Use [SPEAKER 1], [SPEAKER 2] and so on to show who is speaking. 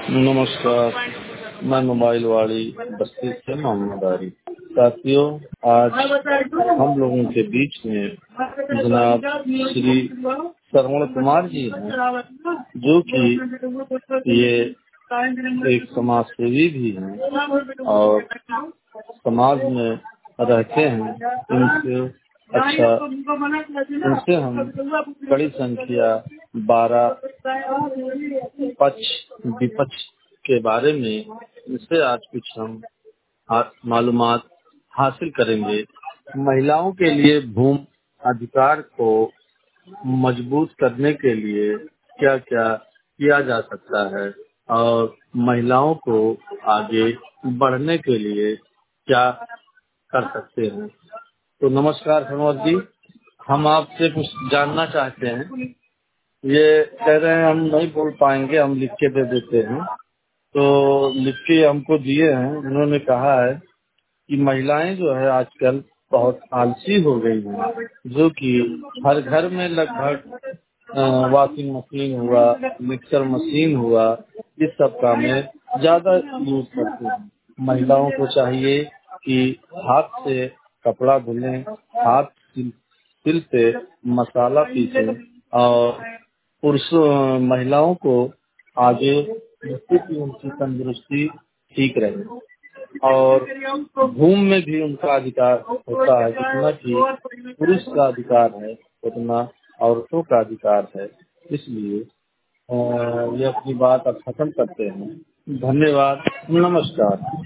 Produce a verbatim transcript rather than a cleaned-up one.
[SPEAKER 1] नमस्कार। मैं मोबाइल वाली बस्ती से मोहम्मद आरिफ। साथियों, आज हम लोगों के बीच में जनाब श्री श्रवण कुमार जी हैं, जो कि ये एक समाज सेवी भी हैं और समाज में रहते हैं। इनसे अच्छा इनसे हम बड़ी संख्या बारह पक्ष विपक्ष के बारे में इनसे आज कुछ हम मालूमात हासिल करेंगे। महिलाओं के लिए भूमि अधिकार को मजबूत करने के लिए क्या क्या किया जा सकता है और महिलाओं को आगे बढ़ने के लिए क्या कर सकते हैं। तो नमस्कार सनोज जी, हम आपसे कुछ जानना चाहते हैं। ये कह रहे हैं हम नहीं बोल पाएंगे, हम लिख के दे देते हैं। तो लिख के हमको दिए हैं। उन्होंने कहा है कि महिलाएं जो है आजकल बहुत आलसी हो गई हैं, जो कि हर घर में लगभग वॉशिंग मशीन हुआ, मिक्सर मशीन हुआ, इस सब का में ज्यादा यूज करते हैं। महिलाओं को चाहिए कि हाथ से कपड़ा धुलें, हाथ सिल सिल से मसाला पीसें और पुरुषों महिलाओं को आगे जिससे कि उनकी तंदुरुस्ती ठीक रहे और भूमि में भी उनका अधिकार होता है। जितना कि पुरुष का अधिकार है उतना औरतों का अधिकार है। इसलिए अ, ये अपनी बात अब खत्म करते हैं। धन्यवाद। नमस्कार।